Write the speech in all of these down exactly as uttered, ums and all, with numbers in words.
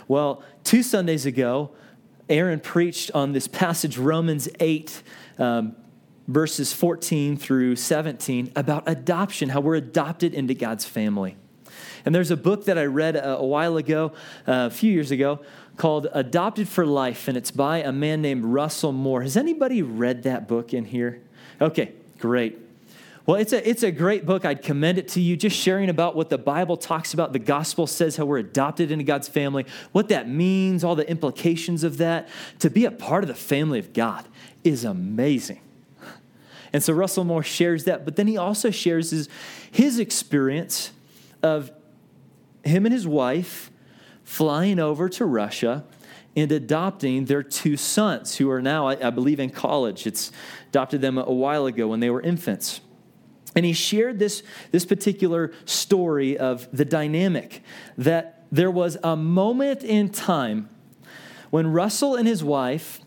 Well, two Sundays ago, Aaron preached on this passage, Romans eight, um, verses fourteen through seventeen, about adoption, how we're adopted into God's family. And there's a book that I read a, a while ago, uh, a few years ago, called Adopted for Life, and it's by a man named Russell Moore. Has anybody read that book in here? Okay, great. Well, it's a it's a great book. I'd commend it to you, just sharing about what the Bible talks about. The gospel says how we're adopted into God's family, what that means, all the implications of that. To be a part of the family of God is amazing. And so Russell Moore shares that, but then he also shares his, his experience of him and his wife flying over to Russia and adopting their two sons, who are now, I, I believe, in college. It's adopted them a, a while ago when they were infants. And he shared this, this particular story of the dynamic, that there was a moment in time when Russell and his wife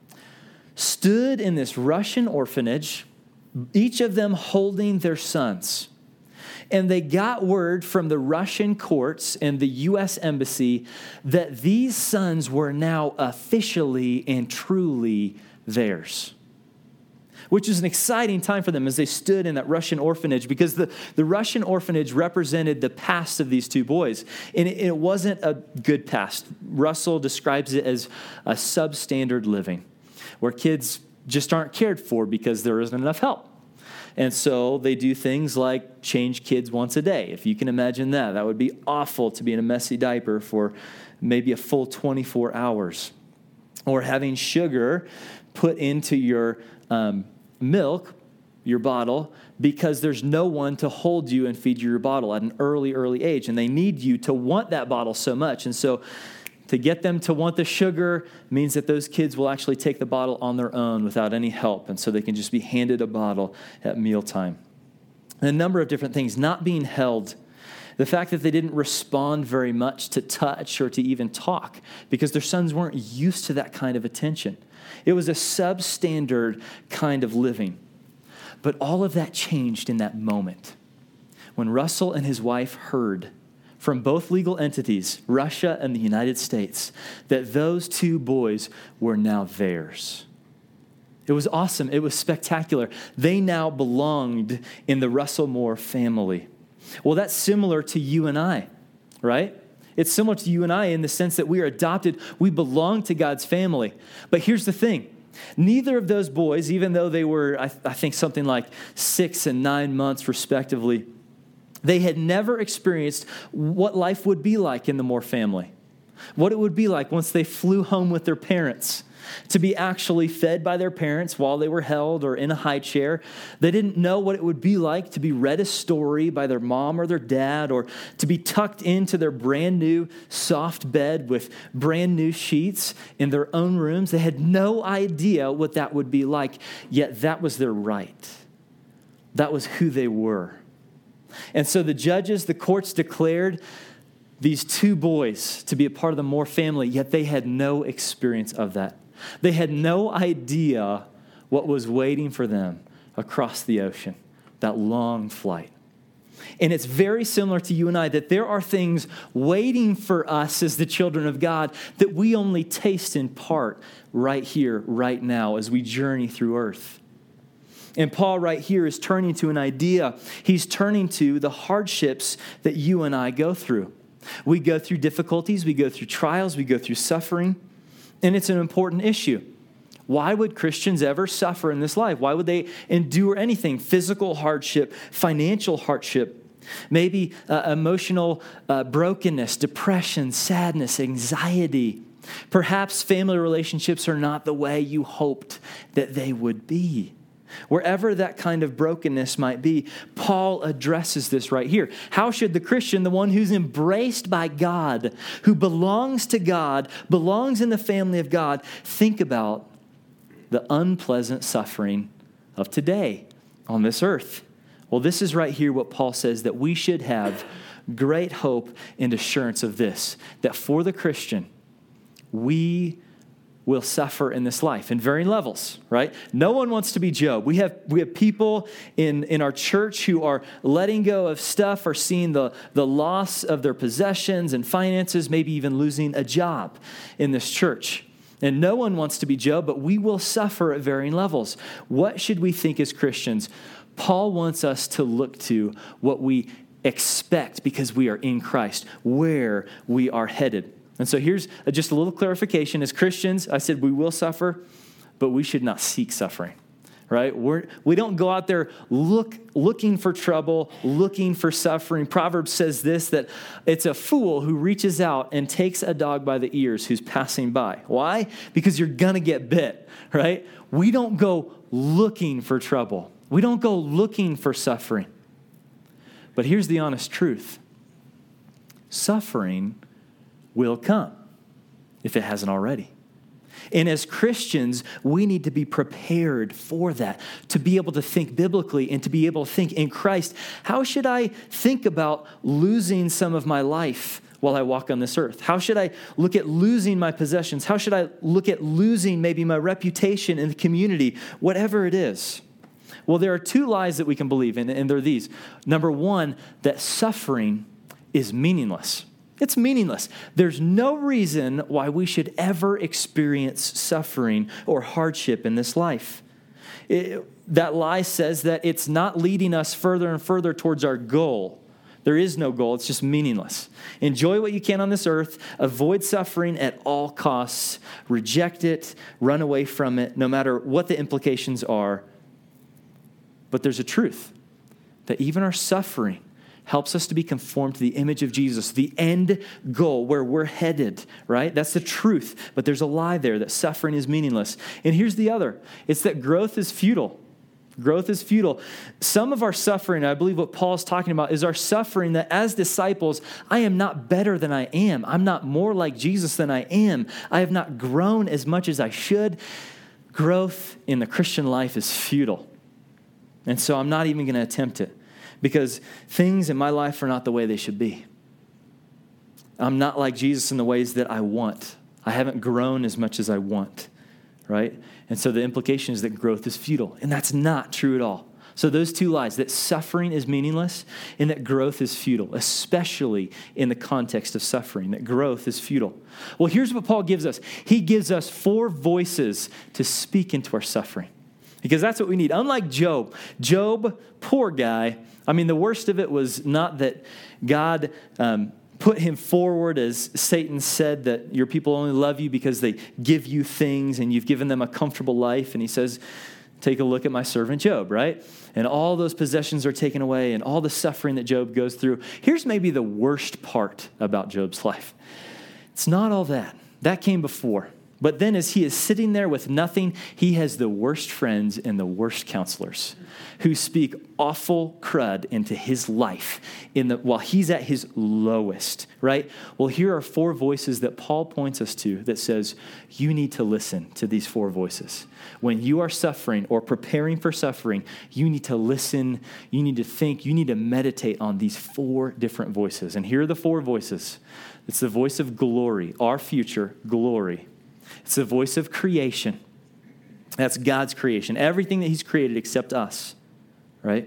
stood in this Russian orphanage, each of them holding their sons. And they got word from the Russian courts and the U S embassy that these sons were now officially and truly theirs, which was an exciting time for them as they stood in that Russian orphanage, because the, the Russian orphanage represented the past of these two boys. And it, it wasn't a good past. Russell describes it as a substandard living, where kids just aren't cared for because there isn't enough help. And so they do things like change kids once a day. If you can imagine that, that would be awful, to be in a messy diaper for maybe a full twenty-four hours. Or having sugar put into your um, milk, your bottle, because there's no one to hold you and feed you your bottle at an early, early age. And they need you to want that bottle so much. And so to get them to want the sugar means that those kids will actually take the bottle on their own without any help. And so they can just be handed a bottle at mealtime. And a number of different things, not being held. The fact that they didn't respond very much to touch or to even talk because their sons weren't used to that kind of attention. It was a substandard kind of living. But all of that changed in that moment when Russell and his wife heard from both legal entities, Russia and the United States, that those two boys were now theirs. It was awesome. It was spectacular. They now belonged in the Russell Moore family. Well, that's similar to you and I, right? It's similar to you and I in the sense that we are adopted. We belong to God's family. But here's the thing. Neither of those boys, even though they were, I, I think, something like six and nine months respectively, they had never experienced what life would be like in the Moore family, what it would be like once they flew home with their parents, to be actually fed by their parents while they were held or in a high chair. They didn't know what it would be like to be read a story by their mom or their dad, or to be tucked into their brand new soft bed with brand new sheets in their own rooms. They had no idea what that would be like, yet that was their right. That was who they were. And so the judges, the courts declared these two boys to be a part of the Moore family, yet they had no experience of that. They had no idea what was waiting for them across the ocean, that long flight. And it's very similar to you and I, that there are things waiting for us as the children of God that we only taste in part right here, right now, as we journey through earth. And Paul right here is turning to an idea. He's turning to the hardships that you and I go through. We go through difficulties, we go through trials, we go through suffering, and it's an important issue. Why would Christians ever suffer in this life? Why would they endure anything? Physical hardship, financial hardship, maybe uh, emotional uh, brokenness, depression, sadness, anxiety. Perhaps family relationships are not the way you hoped that they would be. Wherever that kind of brokenness might be, Paul addresses this right here. How should the Christian, the one who's embraced by God, who belongs to God, belongs in the family of God, think about the unpleasant suffering of today on this earth? Well, this is right here what Paul says, that we should have great hope and assurance of this, that for the Christian, we will suffer in this life in varying levels, right? No one wants to be Job. We have we have people in, in our church who are letting go of stuff or seeing the, the loss of their possessions and finances, maybe even losing a job in this church. And no one wants to be Job, but we will suffer at varying levels. What should we think as Christians? Paul wants us to look to what we expect because we are in Christ, where we are headed. And so here's just a little clarification. As Christians, I said we will suffer, but we should not seek suffering, right? We're, we don't go out there look, looking for trouble, looking for suffering. Proverbs says this, that it's a fool who reaches out and takes a dog by the ears who's passing by. Why? Because you're going to get bit, right? We don't go looking for trouble. We don't go looking for suffering. But here's the honest truth. Suffering will come if it hasn't already. And as Christians, we need to be prepared for that, to be able to think biblically and to be able to think in Christ. How should I think about losing some of my life while I walk on this earth? How should I look at losing my possessions? How should I look at losing maybe my reputation in the community, whatever it is? Well, there are two lies that we can believe in, and they're these. Number one, that suffering is meaningless. It's meaningless. There's no reason why we should ever experience suffering or hardship in this life. It, that lie says that it's not leading us further and further towards our goal. There is no goal. It's just meaningless. Enjoy what you can on this earth. Avoid suffering at all costs. Reject it. Run away from it, no matter what the implications are. But there's a truth that even our suffering helps us to be conformed to the image of Jesus, the end goal where we're headed, right? That's the truth. But there's a lie there that suffering is meaningless. And here's the other. It's that growth is futile. Growth is futile. Some of our suffering, I believe what Paul's talking about, is our suffering that as disciples, I am not better than I am. I'm not more like Jesus than I am. I have not grown as much as I should. Growth in the Christian life is futile. And so I'm not even going to attempt it because things in my life are not the way they should be. I'm not like Jesus in the ways that I want. I haven't grown as much as I want, right? And so the implication is that growth is futile, and that's not true at all. So those two lies, that suffering is meaningless and that growth is futile, especially in the context of suffering, that growth is futile. Well, here's what Paul gives us. He gives us four voices to speak into our suffering. Because that's what we need. Unlike Job. Job, poor guy. I mean, the worst of it was not that God um, put him forward, as Satan said, that your people only love you because they give you things and you've given them a comfortable life. And he says, take a look at my servant Job, right? And all those possessions are taken away and all the suffering that Job goes through. Here's maybe the worst part about Job's life. It's not all that. That came before. But then as he is sitting there with nothing, he has the worst friends and the worst counselors who speak awful crud into his life in the, while he's at his lowest, right? Well, here are four voices that Paul points us to that says, you need to listen to these four voices. When you are suffering or preparing for suffering, you need to listen, you need to think, you need to meditate on these four different voices. And here are the four voices. It's the voice of glory, our future glory. It's the voice of creation. That's God's creation. Everything that he's created except us, right?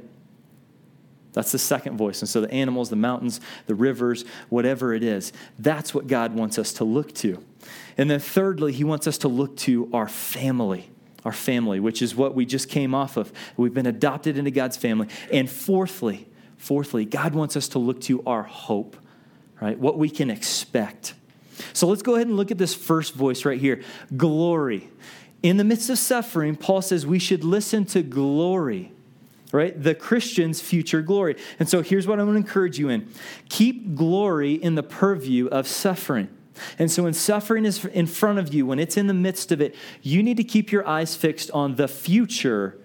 That's the second voice. And so the animals, the mountains, the rivers, whatever it is, that's what God wants us to look to. And then thirdly, he wants us to look to our family, our family, which is what we just came off of. We've been adopted into God's family. And fourthly, fourthly, God wants us to look to our hope, right? What we can expect. So let's go ahead and look at this first voice right here, glory. In the midst of suffering, Paul says we should listen to glory, right? The Christian's future glory. And so here's what I'm going to encourage you in. Keep glory in the purview of suffering. And so when suffering is in front of you, when it's in the midst of it, you need to keep your eyes fixed on the future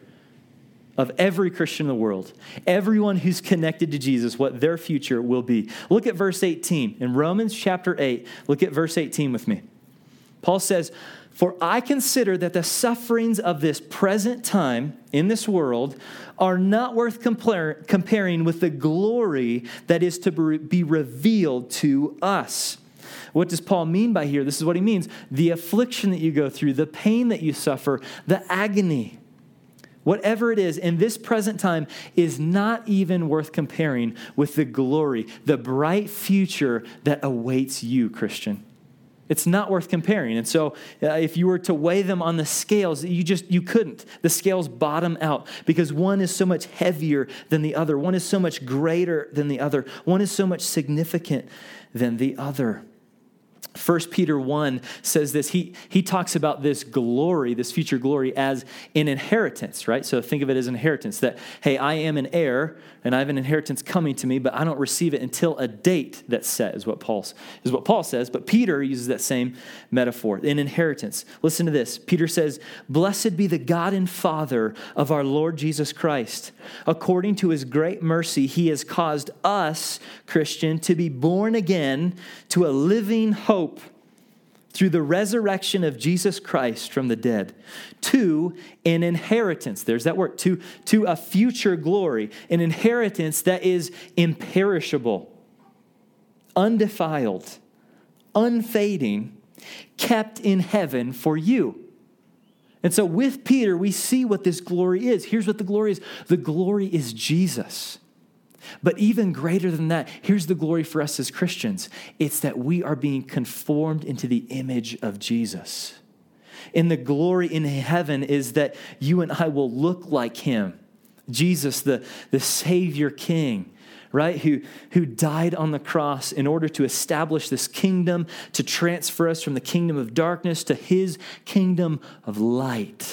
of every Christian in the world, everyone who's connected to Jesus, what their future will be. Look at verse eighteen. In Romans chapter eight, look at verse eighteen with me. Paul says, for I consider that the sufferings of this present time in this world are not worth compar- comparing with the glory that is to be revealed to us. What does Paul mean by here? This is what he means. The affliction that you go through, the pain that you suffer, the agony, whatever it is in this present time is not even worth comparing with the glory, the bright future that awaits you, Christian. It's not worth comparing. And so uh, if you were to weigh them on the scales, you just, you couldn't. The scales bottom out because one is so much heavier than the other. One is so much greater than the other. One is so much significant than the other. First Peter one says this. He, he talks about this glory, this future glory, as an inheritance, right? So think of it as an inheritance that, hey, I am an heir and I have an inheritance coming to me, but I don't receive it until a date that's set, is what Paul's, is what Paul says. But Peter uses that same metaphor, an inheritance. Listen to this. Peter says, "Blessed be the God and Father of our Lord Jesus Christ. According to his great mercy, he has caused us, Christian, to be born again to a living hope through the resurrection of Jesus Christ from the dead, to an inheritance." There's that word, to, to a future glory, an inheritance that is imperishable, undefiled, unfading, kept in heaven for you. And so with Peter, we see what this glory is. Here's what the glory is. The glory is Jesus. But even greater than that, here's the glory for us as Christians. It's that we are being conformed into the image of Jesus. And the glory in heaven is that you and I will look like him. Jesus, the, the Savior King, right? Who, who died on the cross in order to establish this kingdom, to transfer us from the kingdom of darkness to his kingdom of light.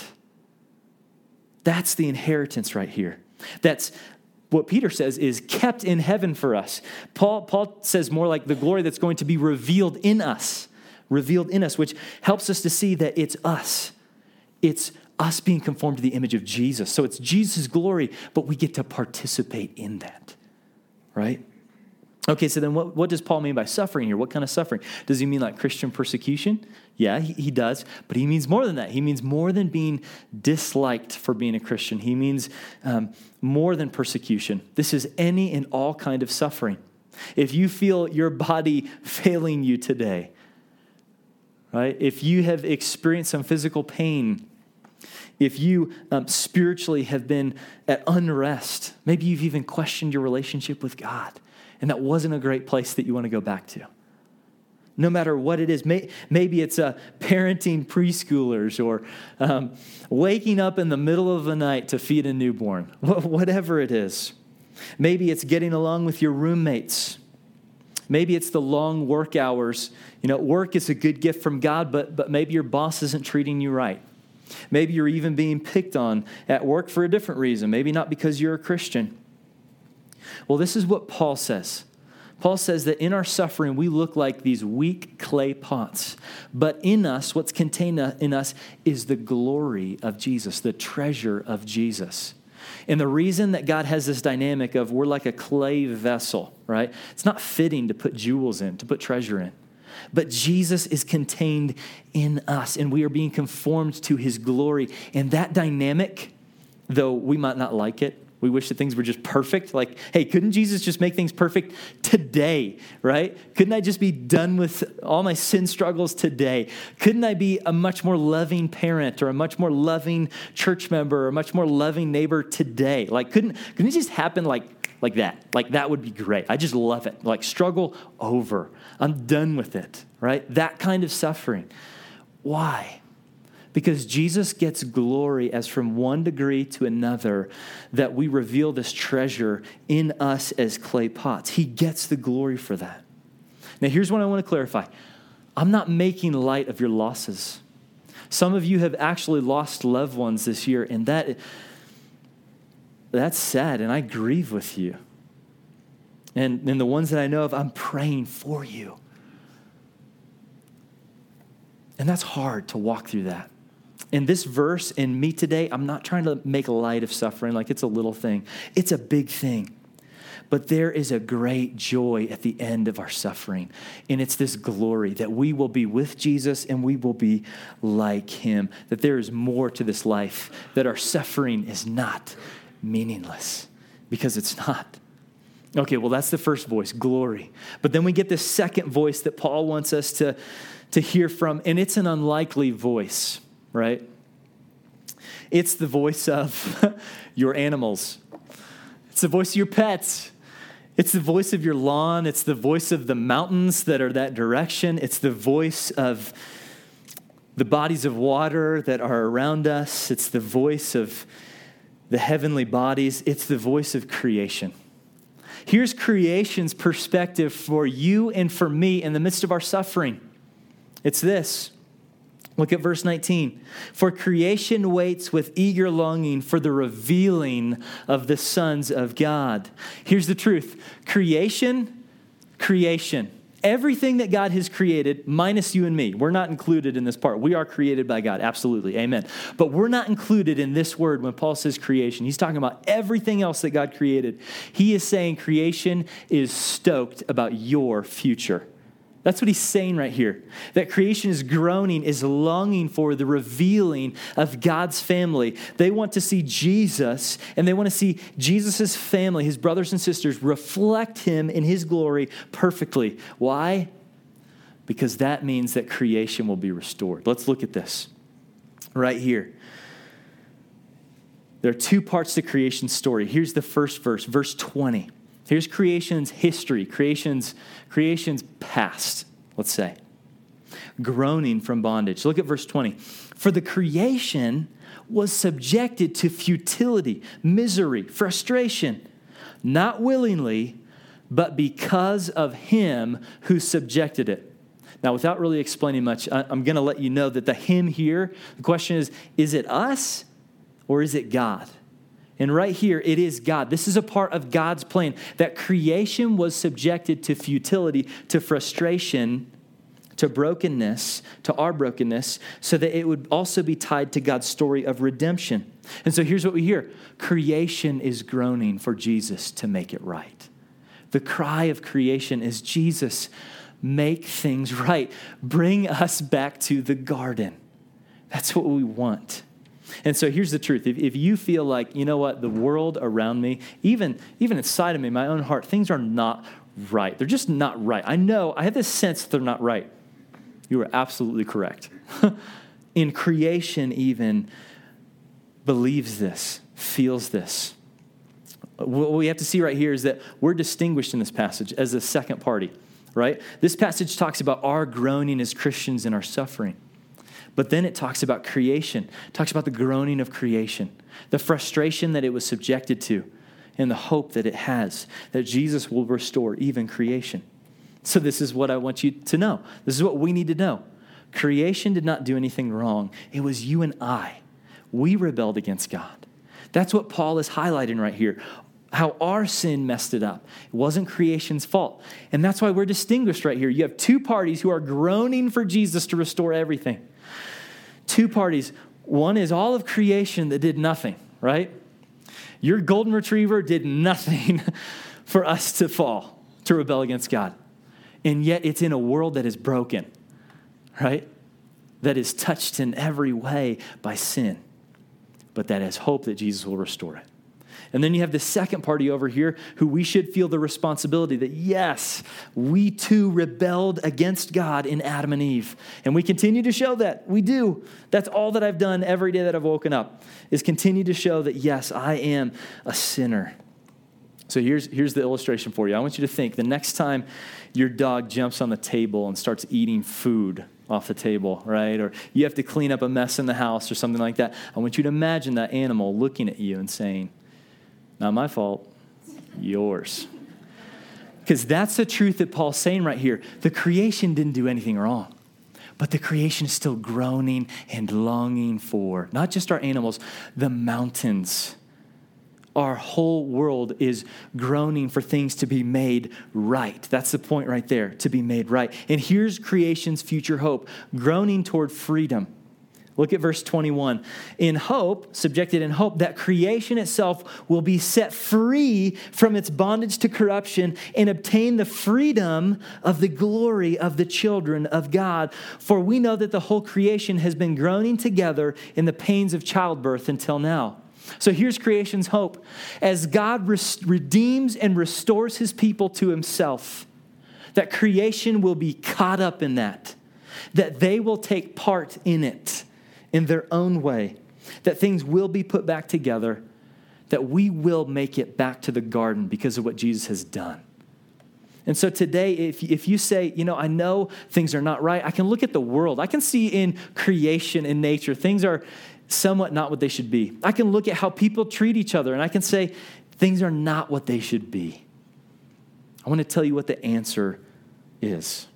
That's the inheritance right here. That's what Peter says is kept in heaven for us. Paul, Paul says more like the glory that's going to be revealed in us, revealed in us, which helps us to see that it's us. It's us being conformed to the image of Jesus. So it's Jesus' glory, but we get to participate in that, right? Okay, so then what, what does Paul mean by suffering here? What kind of suffering? Does he mean like Christian persecution? Yeah, he, he does, but he means more than that. He means more than being disliked for being a Christian. He means um, more than persecution. This is any and all kind of suffering. If you feel your body failing you today, right? If you have experienced some physical pain, if you um, spiritually have been at unrest, maybe you've even questioned your relationship with God, and that wasn't a great place that you want to go back to. No matter what it is, may, maybe it's uh, parenting preschoolers or um, waking up in the middle of the night to feed a newborn, whatever it is. Maybe it's getting along with your roommates. Maybe it's the long work hours. You know, work is a good gift from God, but, but maybe your boss isn't treating you right. Maybe you're even being picked on at work for a different reason, maybe not because you're a Christian. Well, this is what Paul says. Paul says that in our suffering, we look like these weak clay pots. But in us, what's contained in us is the glory of Jesus, the treasure of Jesus. And the reason that God has this dynamic of we're like a clay vessel, right? It's not fitting to put jewels in, to put treasure in. But Jesus is contained in us, and we are being conformed to his glory. And that dynamic, though we might not like it, we wish that things were just perfect. Like, hey, couldn't Jesus just make things perfect today, right? Couldn't I just be done with all my sin struggles today? Couldn't I be a much more loving parent or a much more loving church member or a much more loving neighbor today? Like, couldn't, couldn't it just happen like, like that? Like, that would be great. I just love it. Like, struggle over. I'm done with it, right? That kind of suffering. Why? Because Jesus gets glory as from one degree to another that we reveal this treasure in us as clay pots. He gets the glory for that. Now, here's what I want to clarify. I'm not making light of your losses. Some of you have actually lost loved ones this year, and that that's sad, and I grieve with you. And, and the ones that I know of, I'm praying for you. And that's hard to walk through that. In this verse, in me today, I'm not trying to make light of suffering like it's a little thing. It's a big thing. But there is a great joy at the end of our suffering. And it's this glory that we will be with Jesus and we will be like him. That there is more to this life. That our suffering is not meaningless. Because it's not. Okay, well, that's the first voice, glory. But then we get this second voice that Paul wants us to, to hear from, and it's an unlikely voice, right? It's the voice of your animals. It's the voice of your pets. It's the voice of your lawn. It's the voice of the mountains that are that direction. It's the voice of the bodies of water that are around us. It's the voice of the heavenly bodies. It's the voice of creation. Here's creation's perspective for you and for me in the midst of our suffering. It's this. Look at verse nineteen. For creation waits with eager longing for the revealing of the sons of God. Here's the truth. Creation, creation. Everything that God has created, minus you and me. We're not included in this part. We are created by God, absolutely, amen. But we're not included in this word when Paul says creation. He's talking about everything else that God created. He is saying creation is stoked about your future. That's what he's saying right here. That creation is groaning, is longing for the revealing of God's family. They want to see Jesus, and they want to see Jesus' family, his brothers and sisters, reflect him in his glory perfectly. Why? Because that means that creation will be restored. Let's look at this right here. There are two parts to creation's story. Here's the first verse, verse twenty. Here's creation's history, creation's, creation's past, let's say. Groaning from bondage. Look at verse twenty. For the creation was subjected to futility, misery, frustration, not willingly, but because of him who subjected it. Now, without really explaining much, I'm going to let you know that the him here, the question is, is it us or is it God? And right here, it is God. This is a part of God's plan, that creation was subjected to futility, to frustration, to brokenness, to our brokenness, so that it would also be tied to God's story of redemption. And so here's what we hear. Creation is groaning for Jesus to make it right. The cry of creation is, Jesus, make things right. Bring us back to the garden. That's what we want. And so here's the truth. If, if you feel like, you know what, the world around me, even, even inside of me, my own heart, things are not right. They're just not right. I know, I have this sense that they're not right. You are absolutely correct. In creation even believes this, feels this. What we have to see right here is that we're distinguished in this passage as a second party, right? This passage talks about our groaning as Christians in our suffering. But then it talks about creation. It talks about the groaning of creation, the frustration that it was subjected to, and the hope that it has, that Jesus will restore even creation. So this is what I want you to know. This is what we need to know. Creation did not do anything wrong. It was you and I. We rebelled against God. That's what Paul is highlighting right here. How our sin messed it up. It wasn't creation's fault. And that's why we're distinguished right here. You have two parties who are groaning for Jesus to restore everything. Two parties. One is all of creation that did nothing, right? Your golden retriever did nothing for us to fall, to rebel against God. And yet it's in a world that is broken, right? That is touched in every way by sin, but that has hope that Jesus will restore it. And then you have the second party over here who we should feel the responsibility that, yes, we too rebelled against God in Adam and Eve. And we continue to show that. We do. That's all that I've done every day that I've woken up, is continue to show that, yes, I am a sinner. So here's, here's the illustration for you. I want you to think the next time your dog jumps on the table and starts eating food off the table, right? Or you have to clean up a mess in the house or something like that. I want you to imagine that animal looking at you and saying, not my fault, yours. Because that's the truth that Paul's saying right here. The creation didn't do anything wrong, but the creation is still groaning and longing for, not just our animals, the mountains. Our whole world is groaning for things to be made right. That's the point right there, to be made right. And here's creation's future hope, groaning toward freedom. Look at verse twenty-one. In hope, subjected in hope, that creation itself will be set free from its bondage to corruption and obtain the freedom of the glory of the children of God. For we know that the whole creation has been groaning together in the pains of childbirth until now. So here's creation's hope. As God res- redeems and restores his people to himself, that creation will be caught up in that, that they will take part in it in their own way, that things will be put back together, that we will make it back to the garden because of what Jesus has done. And so today, if, if you say, you know, I know things are not right, I can look at the world. I can see in creation and nature, things are somewhat not what they should be. I can look at how people treat each other, and I can say, things are not what they should be. I want to tell you what the answer is.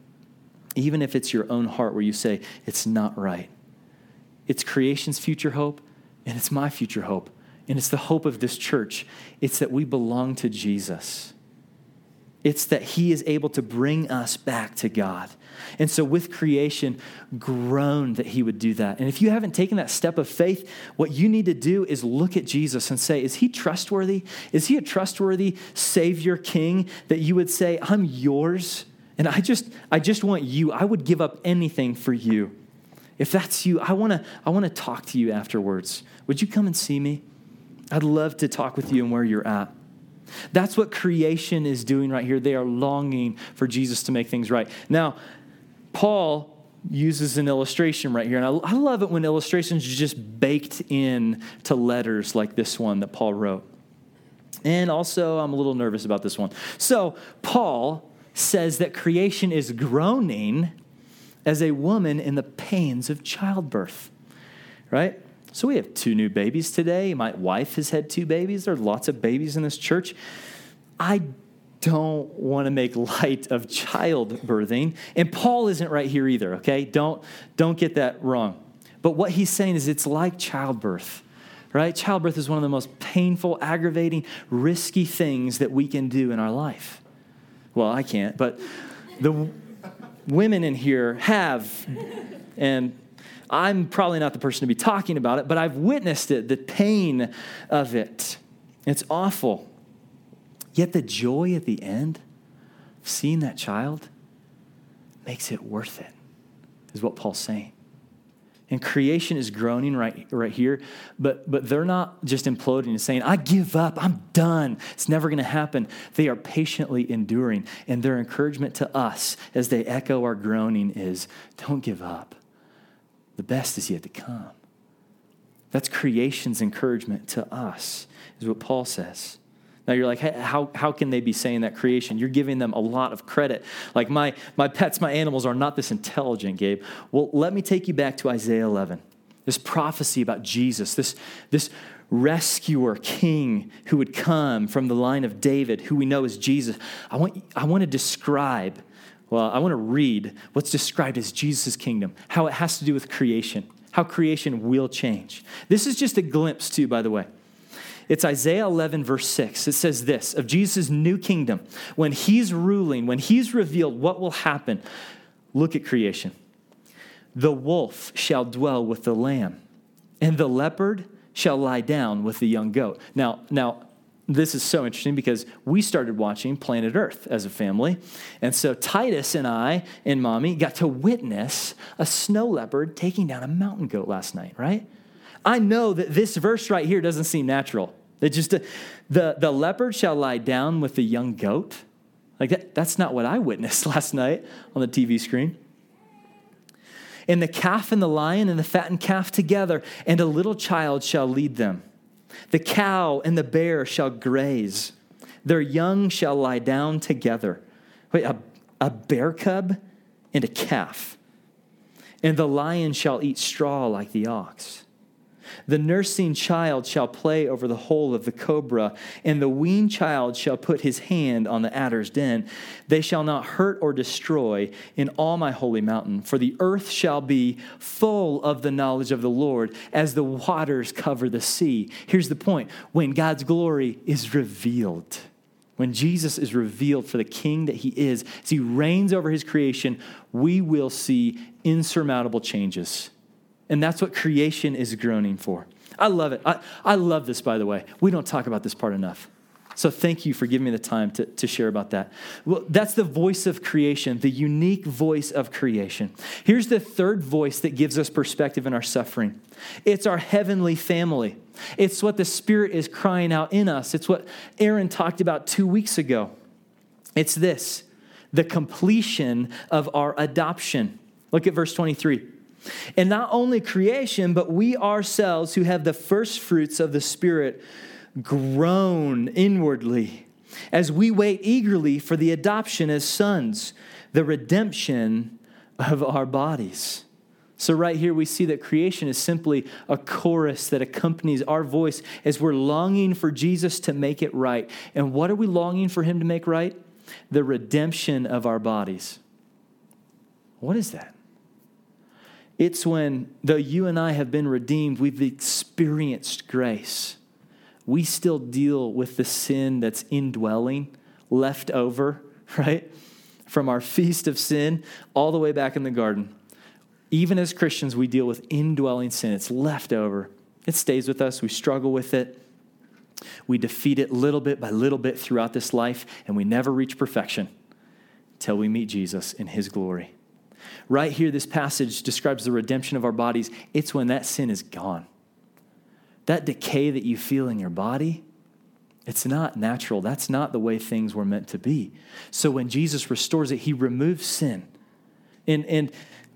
Even if it's your own heart where you say, it's not right. It's creation's future hope, and it's my future hope. And it's the hope of this church. It's that we belong to Jesus. It's that he is able to bring us back to God. And so with creation, groan that he would do that. And if you haven't taken that step of faith, what you need to do is look at Jesus and say, is he trustworthy? Is he a trustworthy Savior, King, that you would say, I'm yours, and I just I just want you. I would give up anything for you. If that's you, I want to I want to talk to you afterwards. Would you come and see me? I'd love to talk with you and where you're at. That's what creation is doing right here. They are longing for Jesus to make things right. Now, Paul uses an illustration right here, and I, I love it when illustrations are just baked in to letters like this one that Paul wrote. And also, I'm a little nervous about this one. So, Paul says that creation is groaning as a woman in the pains of childbirth, right? So we have two new babies today. My wife has had two babies. There are lots of babies in this church. I don't want to make light of childbirthing. And Paul isn't right here either, okay? Don't, don't get that wrong. But what he's saying is it's like childbirth, right? Childbirth is one of the most painful, aggravating, risky things that we can do in our life. Well, I can't, but the women in here have, and I'm probably not the person to be talking about it, but I've witnessed it, the pain of it. It's awful. Yet the joy at the end of seeing that child makes it worth it, is what Paul's saying. And creation is groaning right, right here, but, but they're not just imploding and saying, I give up, I'm done, it's never going to happen. They are patiently enduring, and their encouragement to us as they echo our groaning is, don't give up. The best is yet to come. That's creation's encouragement to us, is what Paul says. Now you're like, hey, how, how can they be saying that creation? You're giving them a lot of credit. Like my, my pets, my animals are not this intelligent, Gabe. Well, let me take you back to Isaiah eleven. This prophecy about Jesus, this, this rescuer king who would come from the line of David, who we know is Jesus. I want, I want to describe Well, I want to read what's described as Jesus' kingdom, how it has to do with creation, how creation will change. This is just a glimpse too, by the way. It's Isaiah eleven, verse six. It says this, of Jesus' new kingdom, when he's ruling, when he's revealed what will happen. Look at creation. The wolf shall dwell with the lamb, and the leopard shall lie down with the young goat. Now, now, this is so interesting because we started watching Planet Earth as a family. And so Titus and I and Mommy got to witness a snow leopard taking down a mountain goat last night, right? I know that this verse right here doesn't seem natural. It just, the, the leopard shall lie down with the young goat. Like that, that's not what I witnessed last night on the T V screen. And the calf and the lion and the fattened calf together, and a little child shall lead them. The cow and the bear shall graze. Their young shall lie down together. Wait, a, a bear cub and a calf. And the lion shall eat straw like the ox. The nursing child shall play over the hole of the cobra, and the weaned child shall put his hand on the adder's den. They shall not hurt or destroy in all my holy mountain, for the earth shall be full of the knowledge of the Lord as the waters cover the sea. Here's the point. When God's glory is revealed, when Jesus is revealed for the king that he is, as he reigns over his creation, we will see insurmountable changes. And that's what creation is groaning for. I love it. I, I love this, by the way. We don't talk about this part enough. So thank you for giving me the time to, to share about that. Well, that's the voice of creation, the unique voice of creation. Here's the third voice that gives us perspective in our suffering. It's our heavenly family. It's what the Spirit is crying out in us. It's what Aaron talked about two weeks ago. It's this, the completion of our adoption. Look at verse twenty-three. And not only creation, but we ourselves who have the first fruits of the Spirit groan inwardly as we wait eagerly for the adoption as sons, the redemption of our bodies. So right here we see that creation is simply a chorus that accompanies our voice as we're longing for Jesus to make it right. And what are we longing for him to make right? The redemption of our bodies. What is that? It's when, though you and I have been redeemed, we've experienced grace. We still deal with the sin that's indwelling, left over, right? From our feast of sin all the way back in the garden. Even as Christians, we deal with indwelling sin. It's left over. It stays with us. We struggle with it. We defeat it little bit by little bit throughout this life, and we never reach perfection until we meet Jesus in his glory. Right here, this passage describes the redemption of our bodies. It's when that sin is gone. That decay that you feel in your body, it's not natural. That's not the way things were meant to be. So when Jesus restores it, he removes sin. And, and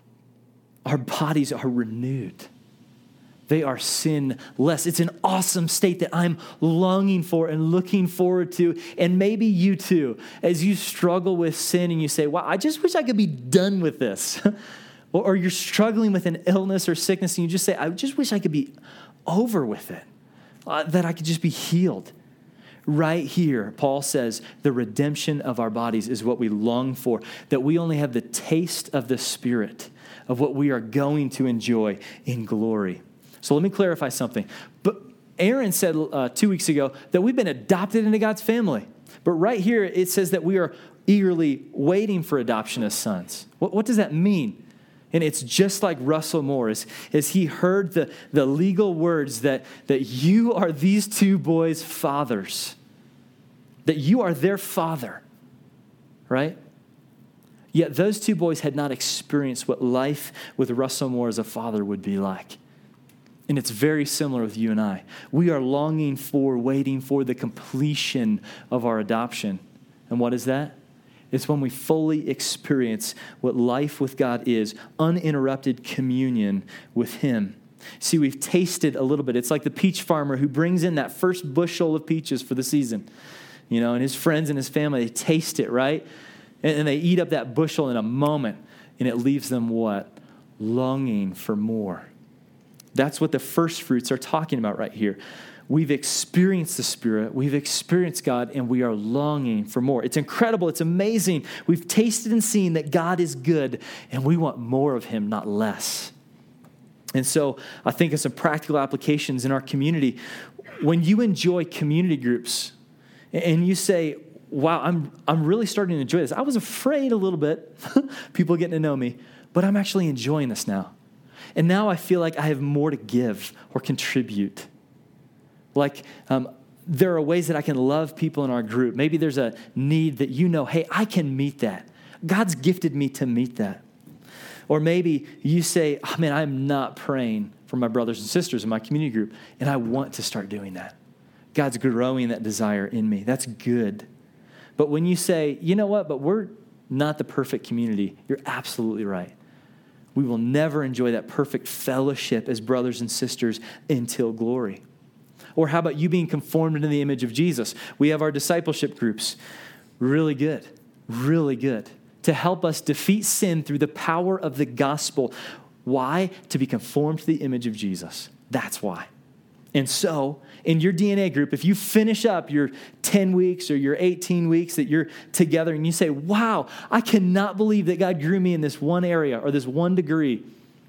our bodies are renewed. They are sinless. It's an awesome state that I'm longing for and looking forward to. And maybe you too, as you struggle with sin and you say, wow, I just wish I could be done with this. or, or you're struggling with an illness or sickness and you just say, I just wish I could be over with it, uh, that I could just be healed. Right here, Paul says the redemption of our bodies is what we long for, that we only have the taste of the Spirit of what we are going to enjoy in glory. So let me clarify something. But Aaron said uh, two weeks ago that we've been adopted into God's family. But right here, it says that we are eagerly waiting for adoption as sons. What, what does that mean? And it's just like Russell Moore, as, as he heard the, the legal words that, that you are these two boys' fathers, that you are their father, right? Yet those two boys had not experienced what life with Russell Moore as a father would be like. And it's very similar with you and I. We are longing for, waiting for the completion of our adoption. And what is that? It's when we fully experience what life with God is, uninterrupted communion with him. See, we've tasted a little bit. It's like the peach farmer who brings in that first bushel of peaches for the season. You know, and his friends and his family, they taste it, right? And, and they eat up that bushel in a moment. And it leaves them what? Longing for more. That's what the first fruits are talking about right here. We've experienced the Spirit, we've experienced God, and we are longing for more. It's incredible, it's amazing. We've tasted and seen that God is good, and we want more of him, not less. And so I think of some practical applications in our community. When you enjoy community groups, and you say, wow, I'm, I'm really starting to enjoy this. I was afraid a little bit, people getting to know me, but I'm actually enjoying this now. And now I feel like I have more to give or contribute. Like um, there are ways that I can love people in our group. Maybe there's a need that you know, hey, I can meet that. God's gifted me to meet that. Or maybe you say, oh, man, I'm not praying for my brothers and sisters in my community group, and I want to start doing that. God's growing that desire in me. That's good. But when you say, you know what, but we're not the perfect community, you're absolutely right. We will never enjoy that perfect fellowship as brothers and sisters until glory. Or how about you being conformed into the image of Jesus? We have our discipleship groups. Really good. Really good. To help us defeat sin through the power of the gospel. Why? To be conformed to the image of Jesus. That's why. And so, in your D N A group, if you finish up your ten weeks or your eighteen weeks that you're together and you say, wow, I cannot believe that God grew me in this one area or this one degree,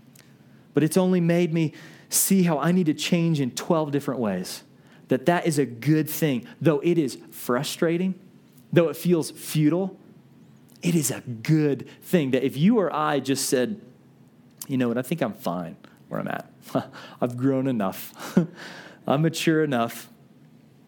but it's only made me see how I need to change in twelve different ways, that that is a good thing. Though it is frustrating, though it feels futile, it is a good thing that if you or I just said, you know what, I think I'm fine where I'm at. I've grown enough. I'm mature enough.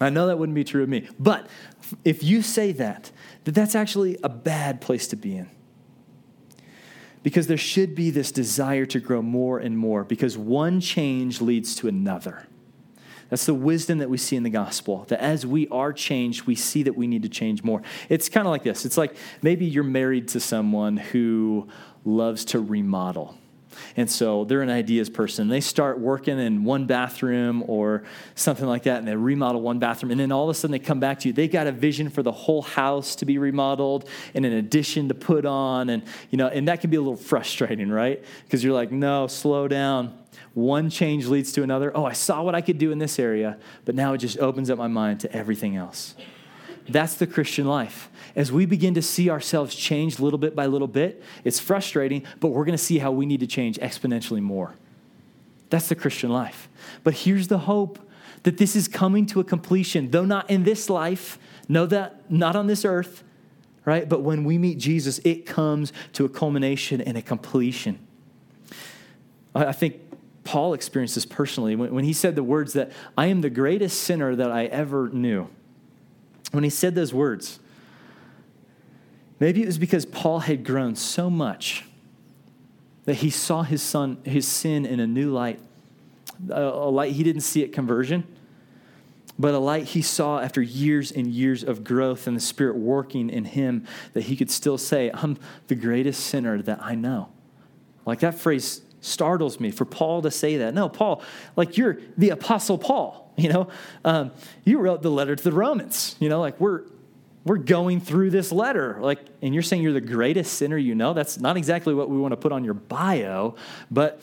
I know that wouldn't be true of me. But if you say that, that that's actually a bad place to be in. Because there should be this desire to grow more and more, because one change leads to another. That's the wisdom that we see in the gospel, that as we are changed, we see that we need to change more. It's kind of like this. It's like maybe you're married to someone who loves to remodel. And so they're an ideas person. They start working in one bathroom or something like that, and they remodel one bathroom. And then all of a sudden they come back to you. They got a vision for the whole house to be remodeled and an addition to put on. And, you know, and that can be a little frustrating, right? Because you're like, no, slow down. One change leads to another. Oh, I saw what I could do in this area, but now it just opens up my mind to everything else. That's the Christian life. As we begin to see ourselves change little bit by little bit, it's frustrating, but we're going to see how we need to change exponentially more. That's the Christian life. But here's the hope, that this is coming to a completion, though not in this life, know that, not on this earth, right? But when we meet Jesus, it comes to a culmination and a completion. I think Paul experienced this personally when he said the words that I am the greatest sinner that I ever knew. When he said those words, maybe it was because Paul had grown so much that he saw his son, his sin in a new light, a, a light he didn't see at conversion, but a light he saw after years and years of growth and the Spirit working in him, that he could still say, I'm the greatest sinner that I know. Like, that phrase startles me for Paul to say that. No, Paul, like, you're the Apostle Paul. You know, um, you wrote the letter to the Romans, you know, like we're, we're going through this letter, like, and you're saying you're the greatest sinner you know. That's not exactly what we want to put on your bio, but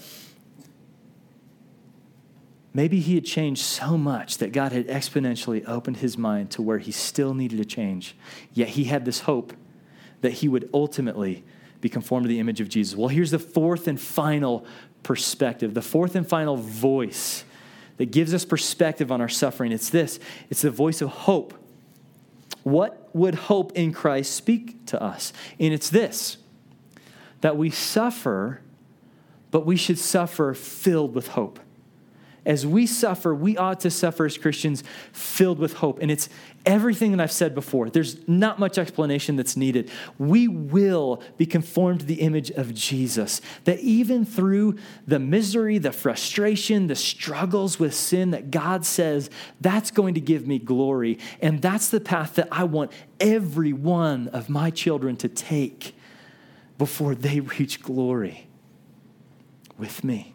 maybe he had changed so much that God had exponentially opened his mind to where he still needed to change. Yet he had this hope that he would ultimately be conformed to the image of Jesus. Well, here's the fourth and final perspective, the fourth and final voice that gives us perspective on our suffering. It's this. It's the voice of hope. What would hope in Christ speak to us? And it's this, that we suffer, but we should suffer filled with hope. As we suffer, we ought to suffer as Christians filled with hope. And it's everything that I've said before. There's not much explanation that's needed. We will be conformed to the image of Jesus. That even through the misery, the frustration, the struggles with sin, that God says, that's going to give me glory. And that's the path that I want every one of my children to take before they reach glory with me.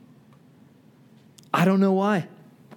I don't know why,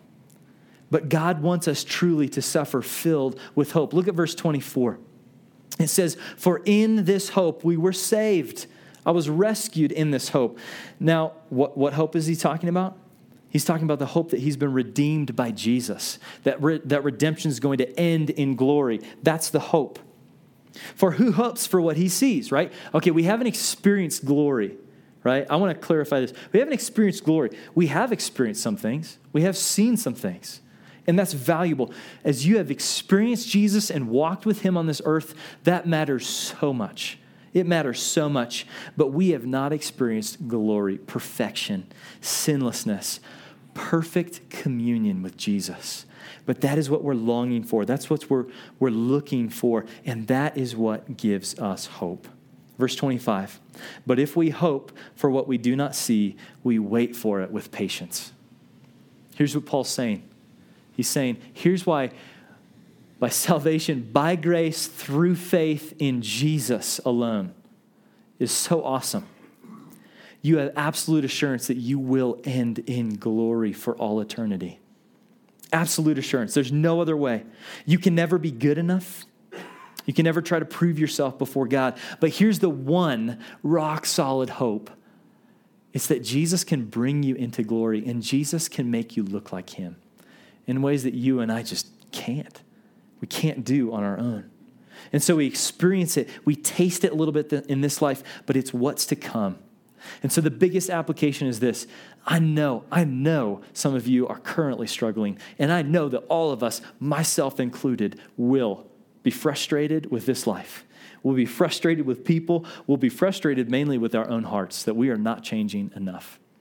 but God wants us truly to suffer filled with hope. Look at verse twenty-four. It says, for in this hope we were saved. I was rescued in this hope. Now, what, what hope is he talking about? He's talking about the hope that he's been redeemed by Jesus, that, re- that redemption is going to end in glory. That's the hope. For who hopes for what he sees, right? Okay, we haven't experienced glory. Right? I want to clarify this. We haven't experienced glory. We have experienced some things. We have seen some things. And that's valuable. As you have experienced Jesus and walked with him on this earth, that matters so much. It matters so much. But we have not experienced glory, perfection, sinlessness, perfect communion with Jesus. But that is what we're longing for. That's what we're, we're looking for. And that is what gives us hope. Verse twenty-five, but if we hope for what we do not see, we wait for it with patience. Here's what Paul's saying. He's saying, here's why by salvation, by grace, through faith in Jesus alone is so awesome. You have absolute assurance that you will end in glory for all eternity. Absolute assurance. There's no other way. You can never be good enough. You can never try to prove yourself before God. But here's the one rock solid hope. It's that Jesus can bring you into glory, and Jesus can make you look like him in ways that you and I just can't. We can't do on our own. And so we experience it. We taste it a little bit in this life, but it's what's to come. And so the biggest application is this. I know, I know some of you are currently struggling, and I know that all of us, myself included, will be frustrated with this life. We'll be frustrated with people. We'll be frustrated mainly with our own hearts that we are not changing enough.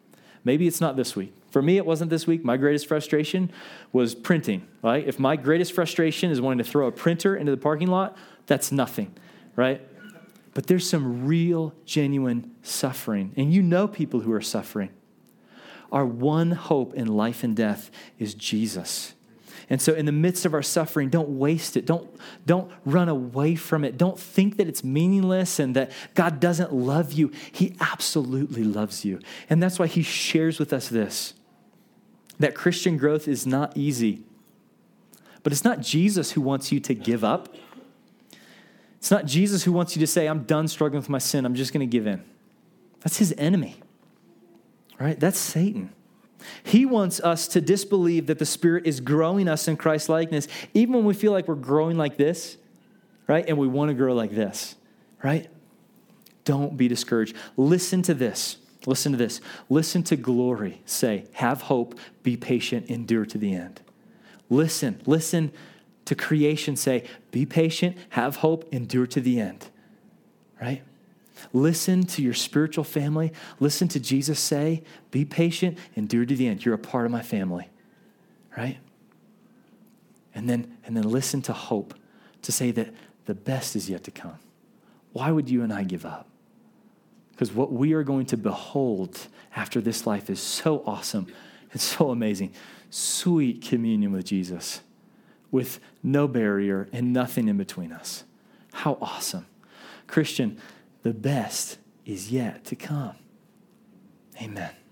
Maybe it's not this week. For me, it wasn't this week. My greatest frustration was printing, right? If my greatest frustration is wanting to throw a printer into the parking lot, that's nothing, right? But there's some real, genuine suffering. And you know people who are suffering. Our one hope in life and death is Jesus. And so in the midst of our suffering, don't waste it. Don't, don't run away from it. Don't think that it's meaningless and that God doesn't love you. He absolutely loves you. And that's why he shares with us this, that Christian growth is not easy. But it's not Jesus who wants you to give up. It's not Jesus who wants you to say, I'm done struggling with my sin. I'm just going to give in. That's his enemy, right? That's Satan. He wants us to disbelieve that the Spirit is growing us in Christ's likeness, even when we feel like we're growing like this, right? And we want to grow like this, right? Don't be discouraged. Listen to this. Listen to this. Listen to glory. Say, have hope, be patient, endure to the end. Listen. Listen to creation. Say, be patient, have hope, endure to the end, right? Listen to your spiritual family. Listen to Jesus say, be patient, endure to the end. You're a part of my family, right? And then, and then listen to hope, to say that the best is yet to come. Why would you and I give up? Because what we are going to behold after this life is so awesome and so amazing. Sweet communion with Jesus, with no barrier and nothing in between us. How awesome. Christian, the best is yet to come. Amen.